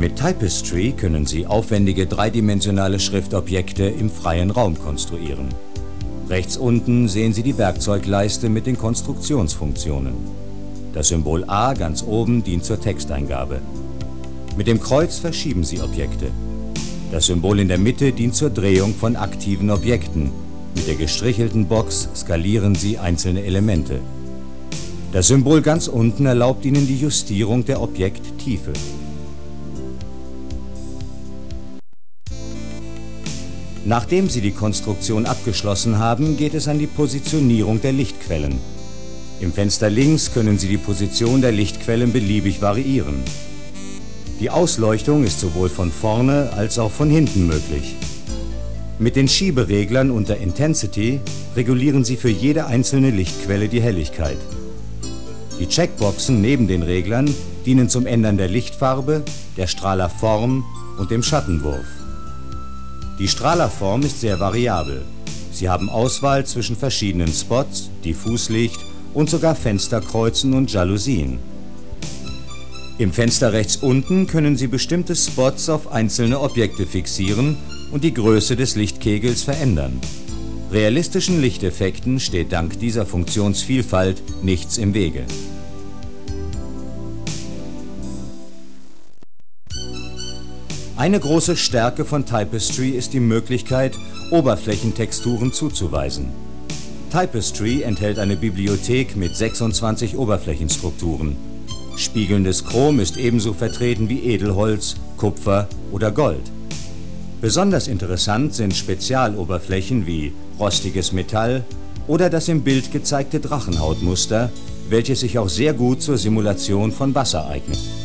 Mit Typestry können Sie aufwendige dreidimensionale Schriftobjekte im freien Raum konstruieren. Rechts unten sehen Sie die Werkzeugleiste mit den Konstruktionsfunktionen. Das Symbol A ganz oben dient zur Texteingabe. Mit dem Kreuz verschieben Sie Objekte. Das Symbol in der Mitte dient zur Drehung von aktiven Objekten. Mit der gestrichelten Box skalieren Sie einzelne Elemente. Das Symbol ganz unten erlaubt Ihnen die Justierung der Objekttiefe. Nachdem Sie die Konstruktion abgeschlossen haben, geht es an die Positionierung der Lichtquellen. Im Fenster links können Sie die Position der Lichtquellen beliebig variieren. Die Ausleuchtung ist sowohl von vorne als auch von hinten möglich. Mit den Schiebereglern unter Intensity regulieren Sie für jede einzelne Lichtquelle die Helligkeit. Die Checkboxen neben den Reglern dienen zum Ändern der Lichtfarbe, der Strahlerform und dem Schattenwurf. Die Strahlerform ist sehr variabel. Sie haben Auswahl zwischen verschiedenen Spots, Diffuslicht und sogar Fensterkreuzen und Jalousien. Im Fenster rechts unten können Sie bestimmte Spots auf einzelne Objekte fixieren und die Größe des Lichtkegels verändern. Realistischen Lichteffekten steht dank dieser Funktionsvielfalt nichts im Wege. Eine große Stärke von Typestry ist die Möglichkeit, Oberflächentexturen zuzuweisen. Typestry enthält eine Bibliothek mit 26 Oberflächenstrukturen. Spiegelndes Chrom ist ebenso vertreten wie Edelholz, Kupfer oder Gold. Besonders interessant sind Spezialoberflächen wie rostiges Metall oder das im Bild gezeigte Drachenhautmuster, welches sich auch sehr gut zur Simulation von Wasser eignet.